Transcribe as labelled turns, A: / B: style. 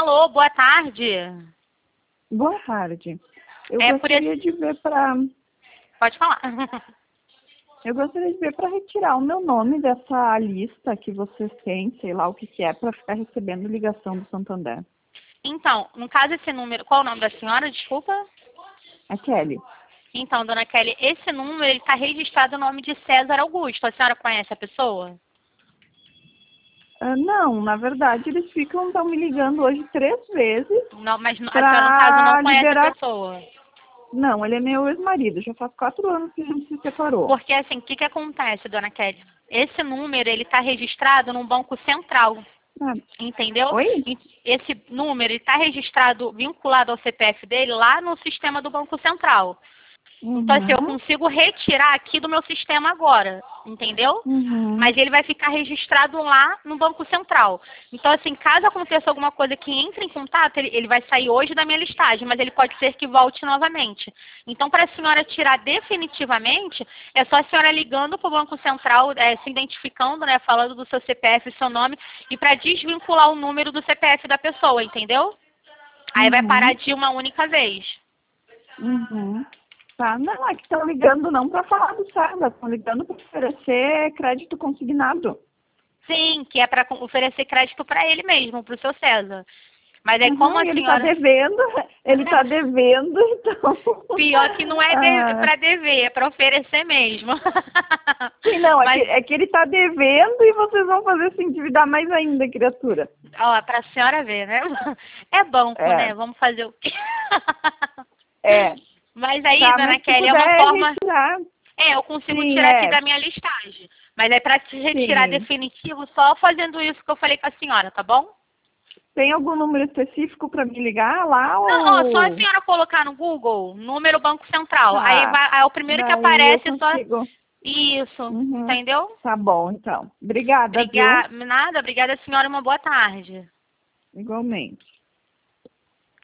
A: Alô, boa tarde.
B: Boa tarde. Eu
A: É
B: gostaria de ver para
A: Pode falar.
B: retirar o meu nome dessa lista que vocês têm, sei lá o que que é, para ficar recebendo ligação do Santander.
A: Então, no caso, esse número... Qual o nome da senhora, desculpa?
B: É Kelly.
A: Então, dona Kelly, esse número ele está registrado no nome de César Augusto. A senhora conhece a pessoa?
B: Não, na verdade eles estão me ligando hoje 3 vezes
A: Não, mas a senhora, no caso, não
B: para
A: conhece a
B: liberar.
A: pessoa.
B: Não, ele é meu ex-marido, já faz 4 anos que a gente se separou.
A: Porque, assim, o que que acontece, dona Kelly? Esse número, ele está registrado no Banco Central.
B: Ah,
A: Entendeu?
B: oi?
A: Esse número está registrado, vinculado ao CPF dele, lá no sistema do Banco Central. Então, assim, eu
B: Uhum,
A: consigo retirar aqui do meu sistema agora, entendeu?
B: uhum,
A: Mas ele vai ficar registrado lá no Banco Central. Então, assim, caso aconteça alguma coisa que entre em contato, ele vai sair hoje da minha listagem, mas ele pode ser que volte novamente. Então, para a senhora tirar definitivamente, é só a senhora ligando para o Banco Central, se identificando, né, falando do seu CPF, seu nome, e para desvincular o número do CPF da pessoa, entendeu? Aí vai parar
B: uhum,
A: de uma única vez.
B: uhum. Tá, não, é que estão ligando não para falar do Sarda, estão ligando para oferecer crédito consignado.
A: Sim, que é para oferecer crédito para ele mesmo, para o seu César. Mas aí como
B: Uhum,
A: a
B: e ele está
A: senhora...
B: devendo, então.
A: Pior que não é
B: ah,
A: para dever, é para oferecer mesmo.
B: sim, não,
A: Mas,
B: é que ele está devendo e vocês vão fazer se endividar mais ainda, criatura.
A: ó, para a senhora ver, né? É banco, né?
B: É,
A: Vamos fazer o quê?
B: é.
A: Mas aí,
B: Tá,
A: dona
B: mas se
A: Kelly, é uma
B: puder
A: forma...
B: retirar,
A: É, eu consigo
B: sim,
A: tirar aqui da minha listagem. Mas é para te retirar
B: sim.
A: definitivo só fazendo isso que eu falei com a senhora, tá bom?
B: Tem algum número específico para me ligar lá
A: Não, ó, só a
B: ou...
A: senhora colocar no Google, número Banco Central. Aí,
B: Tá,
A: vai, aí o primeiro que
B: daí eu
A: aparece é só
B: consigo.
A: isso,
B: Uhum.
A: entendeu?
B: Tá bom, então. Obrigada, viu?
A: Obrigada, nada, obrigada senhora, uma boa tarde.
B: Igualmente.